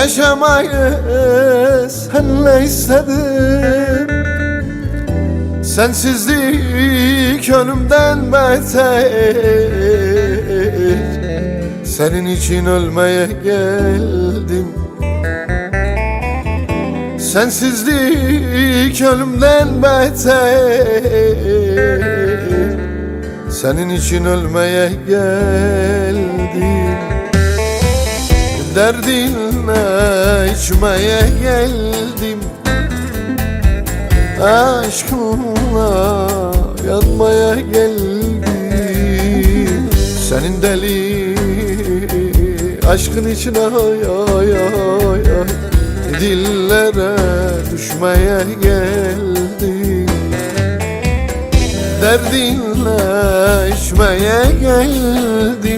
Yaşamayı senle istedim, sensizlik ölümden beter. Senin için ölmeye geldim, sensizlik ölümden beter. Senin için ölmeye geldim, derdinle içmeye geldim, aşkınla yanmaya geldim. Senin deli aşkın içine ay ay ay ay, dillere düşmeye geldim, derdinle içmeye geldim,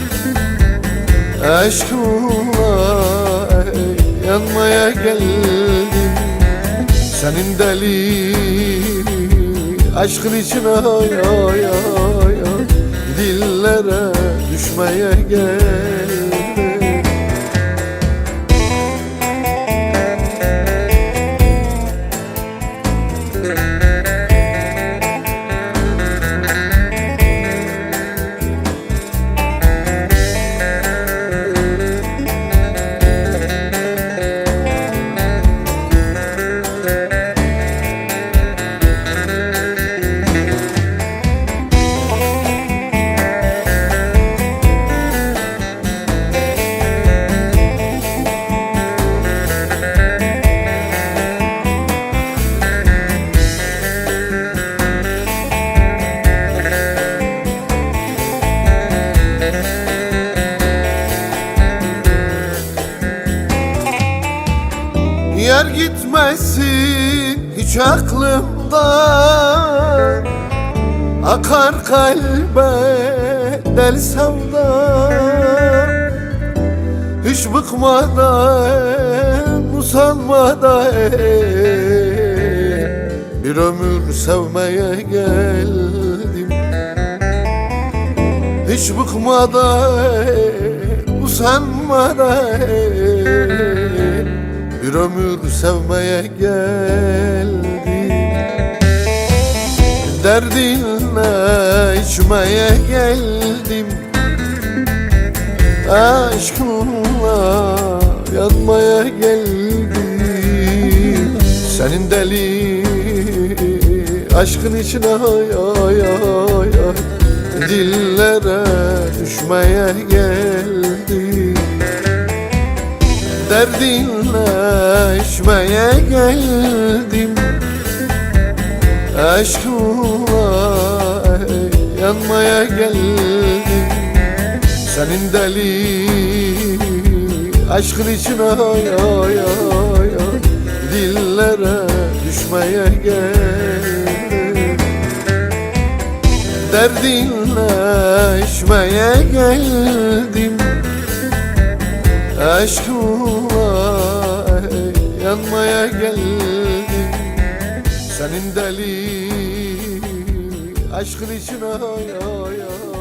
aşkınla yanmaya geldim. Senin deli aşkın içine ay ay ay ay, dillere düşmeye geldim. Yer gitmesin hiç aklımdan, akar kalbe deli sevda. Hiç bıkmadan, usanmadan bir ömür sevmeye geldim. Hiç bıkmadan, usanmadan bir ömür sevmeye geldim, derdinle içmeye geldim, aşkınla yanmaya geldim. Senin deli aşkın içine ay ay ay ay, dillere düşmeye geldim, derdinle içmeye geldim, aşkınla yanmaya geldim. Senin deli aşkın içine ay ay ay ay, dillere düşmeye geldim, derdinle içmeye geldim, aşkınla yanmaya geldim. Senin deli aşkın içine ay ay ay.